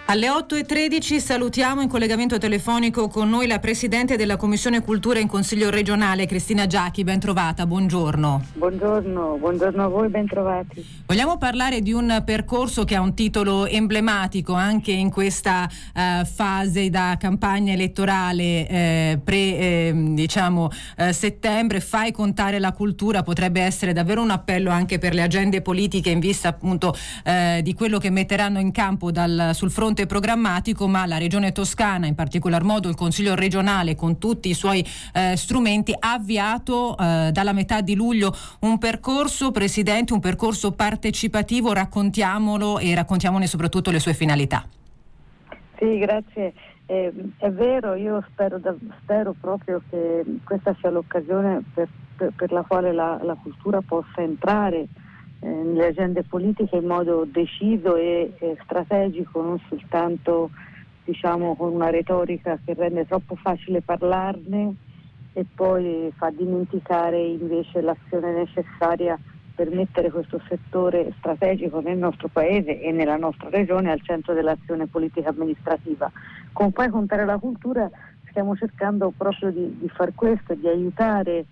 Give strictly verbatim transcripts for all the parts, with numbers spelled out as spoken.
Alle otto e tredici salutiamo in collegamento telefonico con noi la Presidente della Commissione Cultura in Consiglio regionale, Cristina Giachi. Ben trovata, buongiorno. Buongiorno, buongiorno a voi, ben trovati. Vogliamo parlare di un percorso che ha un titolo emblematico anche in questa uh, fase da campagna elettorale eh, pre eh, diciamo eh, settembre. Fai contare la cultura potrebbe essere davvero un appello anche per le agende politiche in vista appunto eh, di quello che metteranno in campo dal, sul fronte programmatico, ma la Regione Toscana, in particolar modo il Consiglio regionale con tutti i suoi eh, strumenti, ha avviato eh, dalla metà di luglio un percorso, Presidente, un percorso partecipativo. Raccontiamolo e raccontiamone soprattutto le sue finalità. Sì, grazie. Eh, è vero, io spero, da, spero proprio che questa sia l'occasione per, per, per la quale la, la cultura possa entrare nelle agende politiche in modo deciso e, e strategico, non soltanto diciamo con una retorica che rende troppo facile parlarne e poi fa dimenticare invece l'azione necessaria per mettere questo settore strategico nel nostro paese e nella nostra regione al centro dell'azione politica amministrativa. Con Fai contare la cultura stiamo cercando proprio di, di far questo, di aiutare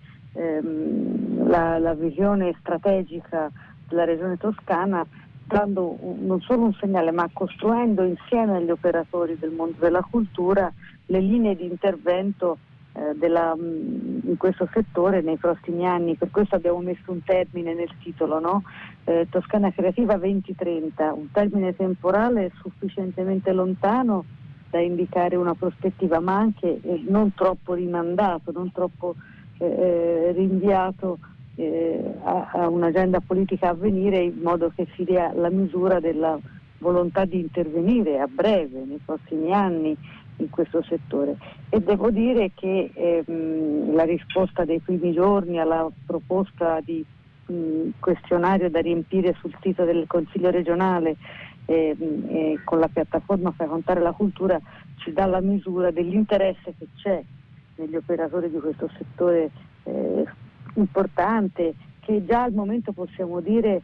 ehm, la, la visione strategica della Regione Toscana, dando un, non solo un segnale, ma costruendo insieme agli operatori del mondo della cultura le linee di intervento eh, della, in questo settore nei prossimi anni. Per questo abbiamo messo un termine nel titolo, no? Eh, Toscana Creativa venti trenta, un termine temporale sufficientemente lontano da indicare una prospettiva, ma anche eh, non troppo rimandato, non troppo eh, rinviato Eh, a, a un'agenda politica a venire, in modo che si dia la misura della volontà di intervenire a breve, nei prossimi anni, in questo settore. E devo dire che ehm, la risposta dei primi giorni alla proposta di mh, questionario da riempire sul sito del Consiglio regionale ehm, e con la piattaforma Fai contare la cultura ci dà la misura dell'interesse che c'è negli operatori di questo settore eh, importante, che già al momento possiamo dire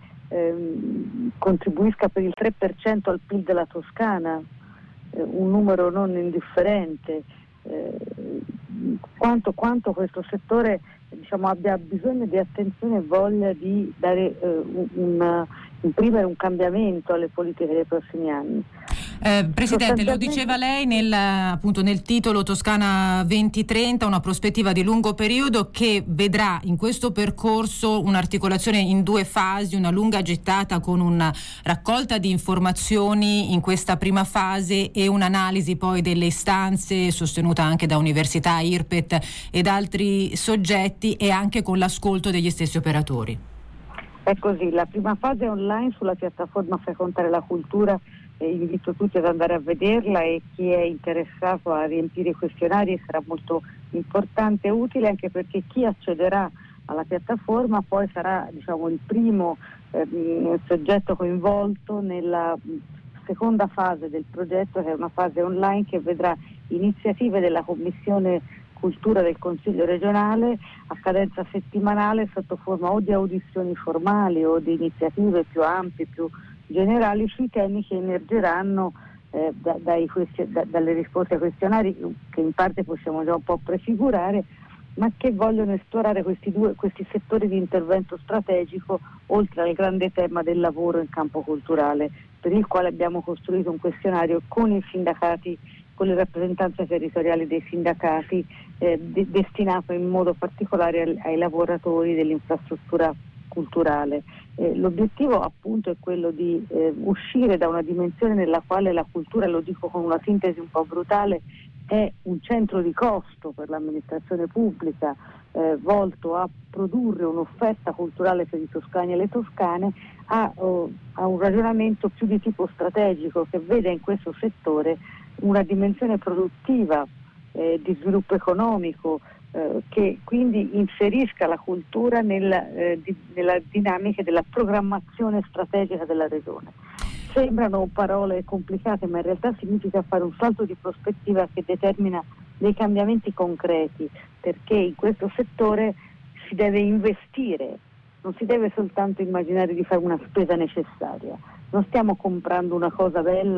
ehm, contribuisca per il tre per cento al P I L della Toscana, eh, un numero non indifferente. Eh, quanto, quanto questo settore diciamo abbia bisogno di attenzione e voglia di dare eh, un, un, imprimere un cambiamento alle politiche dei prossimi anni. Eh, Presidente, lo diceva lei nel, appunto nel titolo Toscana venti trenta, una prospettiva di lungo periodo che vedrà in questo percorso un'articolazione in due fasi, una lunga gittata con una raccolta di informazioni in questa prima fase e un'analisi poi delle istanze sostenuta anche da università, I R P E T ed altri soggetti, e anche con l'ascolto degli stessi operatori. È così, la prima fase è online sulla piattaforma Fai contare la cultura. Eh, invito tutti ad andare a vederla, e chi è interessato a riempire i questionari sarà molto importante e utile, anche perché chi accederà alla piattaforma poi sarà diciamo il primo eh, soggetto coinvolto nella seconda fase del progetto, che è una fase online che vedrà iniziative della Commissione Cultura del Consiglio regionale a cadenza settimanale sotto forma o di audizioni formali o di iniziative più ampie, più generali sui temi che emergeranno eh, da, dai questi, da, dalle risposte ai questionari, che in parte possiamo già un po' prefigurare, ma che vogliono esplorare questi due questi settori di intervento strategico, oltre al grande tema del lavoro in campo culturale, per il quale abbiamo costruito un questionario con i sindacati, con le rappresentanze territoriali dei sindacati, eh, de- destinato in modo particolare ai, ai lavoratori dell'infrastruttura culturale. Eh, l'obiettivo appunto è quello di eh, uscire da una dimensione nella quale la cultura, lo dico con una sintesi un po' brutale, è un centro di costo per l'amministrazione pubblica, eh, volto a produrre un'offerta culturale per i toscani e le toscane, a, oh, a un ragionamento più di tipo strategico, che vede in questo settore una dimensione produttiva, eh, di sviluppo economico, eh, che quindi inserisca la cultura nella, eh, di, nella dinamica della programmazione strategica della regione. Sembrano parole complicate, ma in realtà significa fare un salto di prospettiva che determina dei cambiamenti concreti, perché in questo settore si deve investire, non si deve soltanto immaginare di fare una spesa necessaria. Non stiamo comprando una cosa bella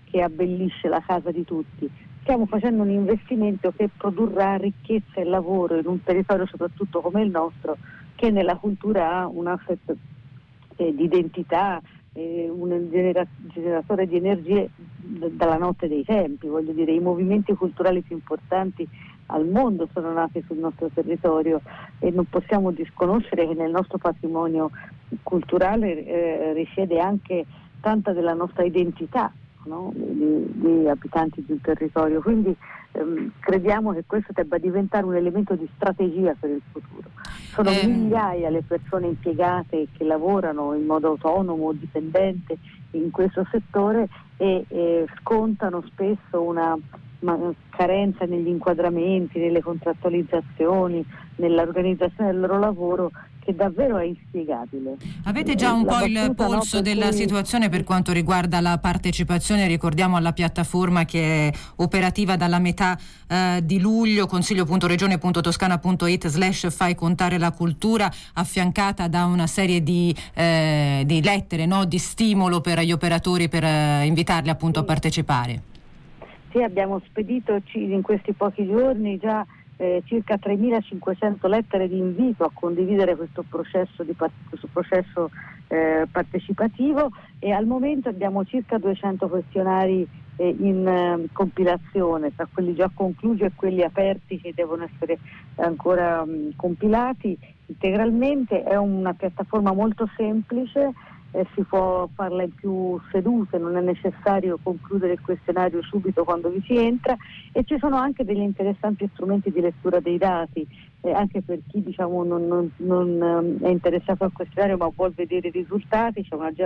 che abbellisce la casa di tutti. Stiamo facendo un investimento che produrrà ricchezza e lavoro in un territorio soprattutto come il nostro, che nella cultura ha un asset eh, di identità, eh, un genera- generatore di energie d- dalla notte dei tempi. Voglio dire, i movimenti culturali più importanti al mondo sono nati sul nostro territorio e non possiamo disconoscere che nel nostro patrimonio culturale eh, risiede anche tanta della nostra identità, no? di, di abitanti di un territorio, quindi ehm, crediamo che questo debba diventare un elemento di strategia per il futuro. Sono eh. migliaia le persone impiegate che lavorano in modo autonomo o dipendente in questo settore e eh, scontano spesso una ma, carenza negli inquadramenti, nelle contrattualizzazioni, nell'organizzazione del loro lavoro, che davvero è inspiegabile. Avete già un la po' il polso no, della cui... situazione per quanto riguarda la partecipazione? Ricordiamo alla piattaforma che è operativa dalla metà eh, di luglio, consiglio punto regione punto toscana punto it slash fai contare la cultura, affiancata da una serie di, eh, di lettere, no? Di stimolo per gli operatori per eh, invitarli appunto sì. a partecipare. Sì, abbiamo spedito in questi pochi giorni già Eh, circa tremilacinquecento lettere di invito a condividere questo processo, di part- questo processo eh, partecipativo, e al momento abbiamo circa duecento questionari eh, in eh, compilazione, tra quelli già conclusi e quelli aperti che devono essere ancora mh, compilati integralmente. È una piattaforma molto semplice, eh, si può farla in più sedute, non è necessario concludere il questionario subito quando vi si entra, e ci sono anche degli interessanti strumenti di lettura dei dati, eh, anche per chi diciamo non, non, non è interessato al questionario ma vuol vedere i risultati. C'è una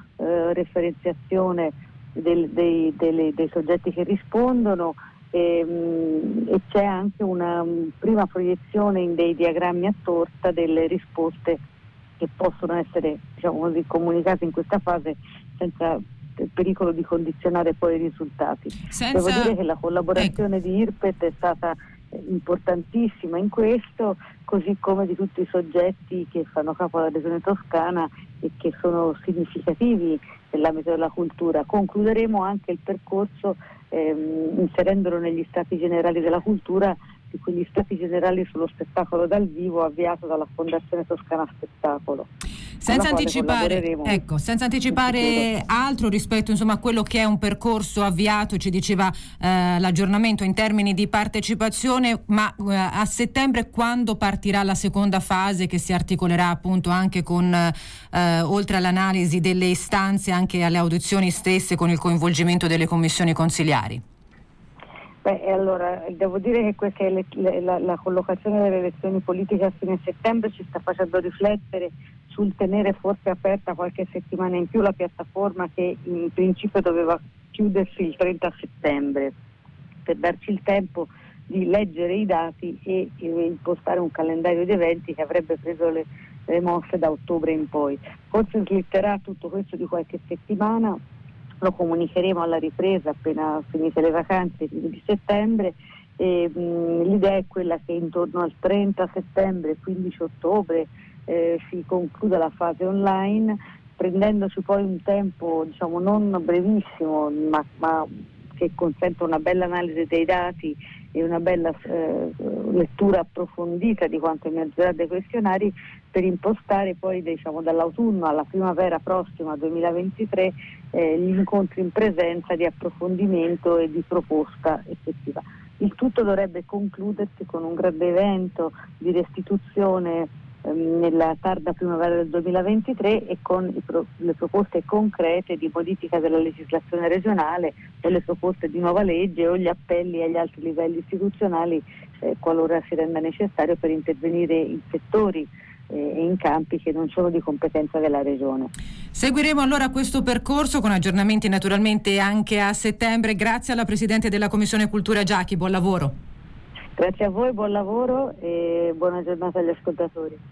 georeferenziazione del, dei, delle, dei soggetti che rispondono, e, mh, e c'è anche una mh, prima proiezione in dei diagrammi a torta delle risposte che possono essere, diciamo così, comunicate in questa fase senza il pericolo di condizionare poi i risultati. Senza... Devo dire che la collaborazione ecco. di IRPET è stata importantissima in questo, così come di tutti i soggetti che fanno capo alla Regione Toscana e che sono significativi nell'ambito della cultura. Concluderemo anche il percorso ehm, inserendolo negli Stati Generali della Cultura, di quegli Stati Generali sullo spettacolo dal vivo avviato dalla Fondazione Toscana Spettacolo. Senza anticipare, ecco, senza anticipare altro rispetto insomma a quello che è un percorso avviato, ci diceva eh, l'aggiornamento in termini di partecipazione, ma eh, a settembre quando partirà la seconda fase che si articolerà appunto anche con eh, oltre all'analisi delle istanze anche alle audizioni stesse, con il coinvolgimento delle commissioni consiliari? Beh, allora, devo dire che questa è le, le, la, la collocazione delle elezioni politiche a fine settembre ci sta facendo riflettere sul tenere forse aperta qualche settimana in più la piattaforma, che in principio doveva chiudersi il trenta settembre, per darci il tempo di leggere i dati e, e impostare un calendario di eventi che avrebbe preso le, le mosse da ottobre in poi. Forse slitterà tutto questo di qualche settimana. Lo comunicheremo alla ripresa appena finite le vacanze di settembre, e mh, l'idea è quella che intorno al trenta settembre, quindici ottobre eh, si concluda la fase online, prendendoci poi un tempo diciamo non brevissimo ma, ma che consente una bella analisi dei dati e una bella eh, lettura approfondita di quanto emergerà dai questionari, per impostare poi diciamo dall'autunno alla primavera prossima duemilaventitré eh, gli incontri in presenza di approfondimento e di proposta effettiva. Il tutto dovrebbe concludersi con un grande evento di restituzione ehm, nella tarda primavera del duemilaventitré e con i pro- le proposte concrete di modifica della legislazione regionale o le proposte di nuova legge o gli appelli agli altri livelli istituzionali eh, qualora si renda necessario per intervenire in settori e in campi che non sono di competenza della Regione. Seguiremo allora questo percorso con aggiornamenti naturalmente anche a settembre. Grazie alla Presidente della Commissione Cultura Giachi, buon lavoro. Grazie a voi, buon lavoro e buona giornata agli ascoltatori.